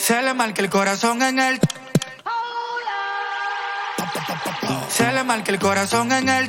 Se le marca el corazón en el. Se le marca el corazón en el.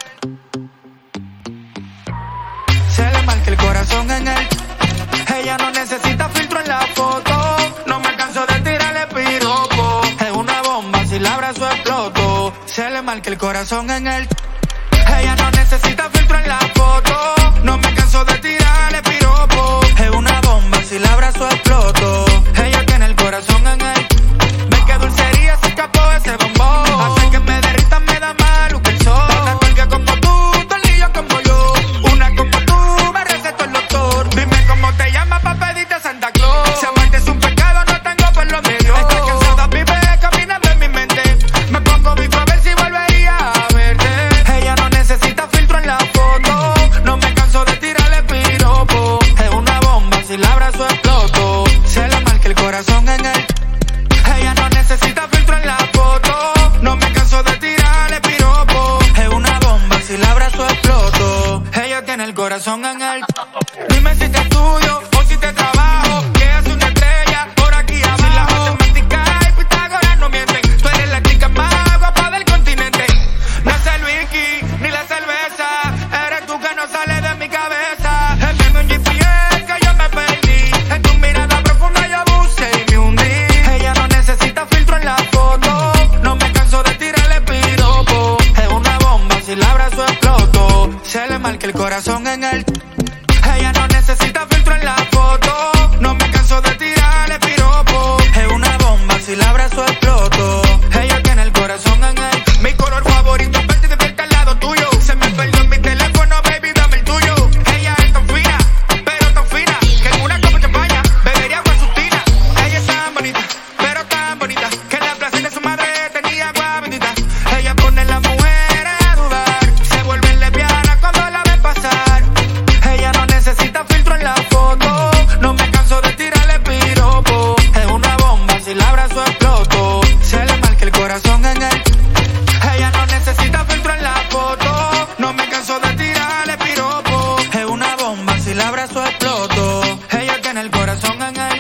Se le marca el corazón en el. Ella no necesita filtro en la foto. No me canso de tirarle piropo. Es una bomba, si la abrazo exploto. Se le marca el corazón en el. Ella no necesita filtro en la foto. No me canso de tirarle piropo. Es una bomba, si la abrazo exploto. Ella tiene el corazón en él. Ve que dulcería se escapó ese bombón. Hace que me derrita, me da más luz que el sol. Una cuelga como tú, tornillo como yo. Una como tú, me recetó el doctor. Dime cómo te llamas pa' pedirte a Santa Claus. Si amarte es un pecado, no tengo por lo medio. Estoy cansada, vive caminando en mi mente. Me pongo bico a ver si volvería a verte. Ella no necesita filtro en la foto. No me canso de tirarle piropo. Es una bomba, si la abrazo exploto. Se le marca el corazón en él. Ella no necesita filtro en la foto. No me canso de tirarle piropo. Es una bomba, si la abrazo exploto. Ella tiene el corazón en él. Dime si te estudio o si te trabajo. ¿Qué hace una estrella por aquí abajo? Si las matemáticas y Pitágoras no mienten. Tú eres la chica más guapa del continente. No es el whisky ni la cerveza. Eres tú que no sales de mi cabeza. Envíame un GPS que yo me perdí. En tu mirada profunda yo busqué y me hundí. Ella no necesita filtro en la foto. No me canso de tirarle piropo. Es una bomba, si la abrazo exploto. Se le marca el corazón en él. Ella no necesita filtro en la foto. No me canso de tirarle piropo. Es una bomba, si la abrazo exploto. Ella tiene el corazón en él. Mi color favorito es verte despierta al lado tuyo. Se me perdió en mi teléfono, baby, dame el tuyo. Ella es tan fina, pero tan fina, que en una copa de champaña bebería agua sustina. Ella es tan bonita, pero tan bonita, que en la plaza de su madre tenía agua bendita. Ella pone a las mujeres a dudar. Se vuelven lesbianas cuando la ven pasar. Ella no necesita filtro en la foto. No me canso de tirarle piropo. Es una bomba, si la abrazo exploto. Se le marca el corazón en él. Ella no necesita filtro en la foto. No me canso de tirarle piropo. Es una bomba, si la abrazo exploto. Ella tiene el corazón en él.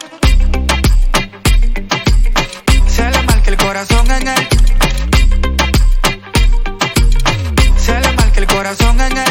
Se le marca el corazón en él. Se le marca el corazón en él.